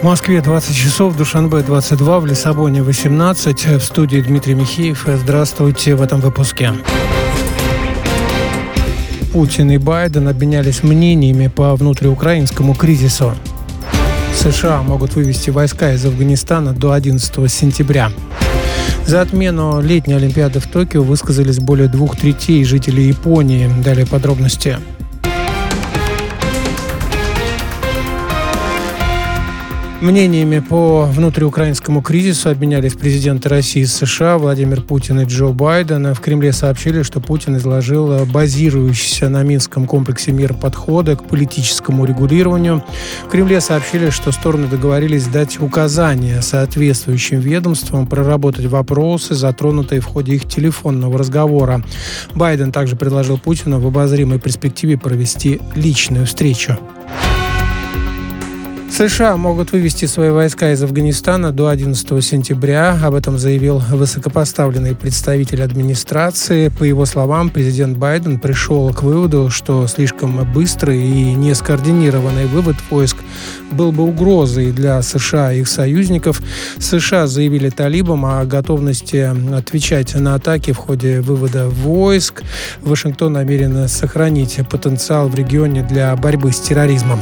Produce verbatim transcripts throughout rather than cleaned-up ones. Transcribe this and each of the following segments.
Москве двадцать часов, в Душанбе двадцать два, в Лиссабоне восемнадцать. В студии Дмитрий Михеев. Здравствуйте в этом выпуске. Путин и Байден обменялись мнениями по внутриукраинскому кризису. США могут вывести войска из Афганистана до одиннадцатого сентября. За отмену летней Олимпиады в Токио высказались более двух третей жителей Японии. Далее подробности. Мнениями по внутриукраинскому кризису обменялись президенты России и США Владимир Путин и Джо Байден. В Кремле сообщили, что Путин изложил базирующийся на Минском комплексе мер подхода к политическому регулированию. В Кремле сообщили, что стороны договорились дать указания соответствующим ведомствам проработать вопросы, затронутые в ходе их телефонного разговора. Байден также предложил Путину в обозримой перспективе провести личную встречу. США могут вывести свои войска из Афганистана до одиннадцатого сентября. Об этом заявил высокопоставленный представитель администрации. По его словам, президент Байден пришел к выводу, что слишком быстрый и нескоординированный вывод войск был бы угрозой для США и их союзников. США заявили талибам о готовности отвечать на атаки в ходе вывода войск. Вашингтон намерен сохранить потенциал в регионе для борьбы с терроризмом.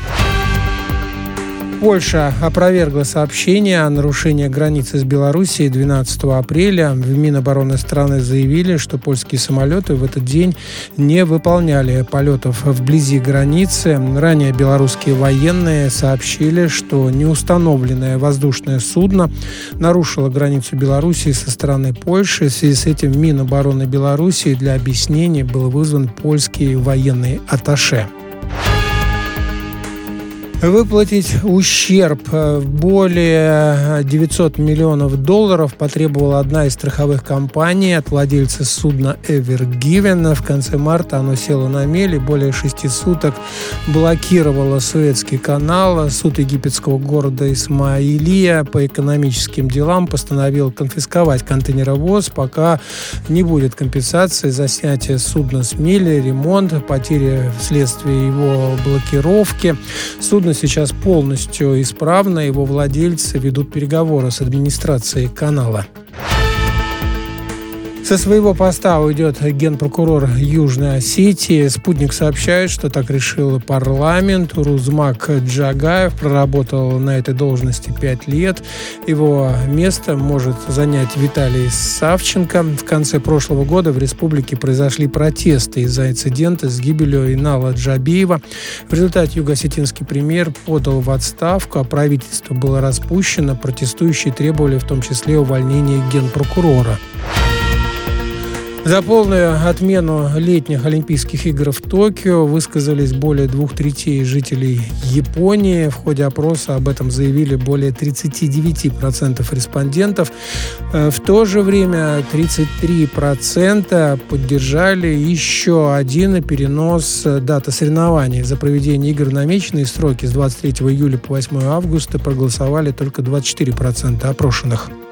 Польша опровергла сообщение о нарушении границы с Белоруссией двенадцатого апреля. В Минобороны страны заявили, что польские самолеты в этот день не выполняли полетов вблизи границы. Ранее белорусские военные сообщили, что неустановленное воздушное судно нарушило границу Белоруссии со стороны Польши. В связи с этим в Минобороны Белоруссии для объяснений был вызван польский военный атташе. Выплатить ущерб более девятьсот миллионов долларов потребовала одна из страховых компаний от владельца судна Ever Given. В конце марта оно село на мель и более шести суток блокировало Суэцкий канал. Суд египетского города Исмаилия по экономическим делам постановил конфисковать контейнеровоз, пока не будет компенсации за снятие судна с мели, ремонт, потери вследствие его блокировки. Судно сейчас полностью исправно, его владельцы ведут переговоры с администрацией канала. Со своего поста уйдет генпрокурор Южной Осетии. «Спутник» сообщает, что так решил парламент. Урузмак Джагаев проработал на этой должности пять лет. Его место может занять Виталий Савченко. В конце прошлого года в республике произошли протесты из-за инцидента с гибелью Инала Джабиева. В результате юго-осетинский премьер подал в отставку, а правительство было распущено. Протестующие требовали в том числе увольнения генпрокурора. За полную отмену летних Олимпийских игр в Токио высказались более двух третей жителей Японии. В ходе опроса об этом заявили более тридцать девять процентов респондентов. В то же время тридцать три процента поддержали еще один перенос даты соревнований. За проведение игр намеченные сроки с двадцать третьего июля по восьмого августа проголосовали только двадцать четыре процента опрошенных.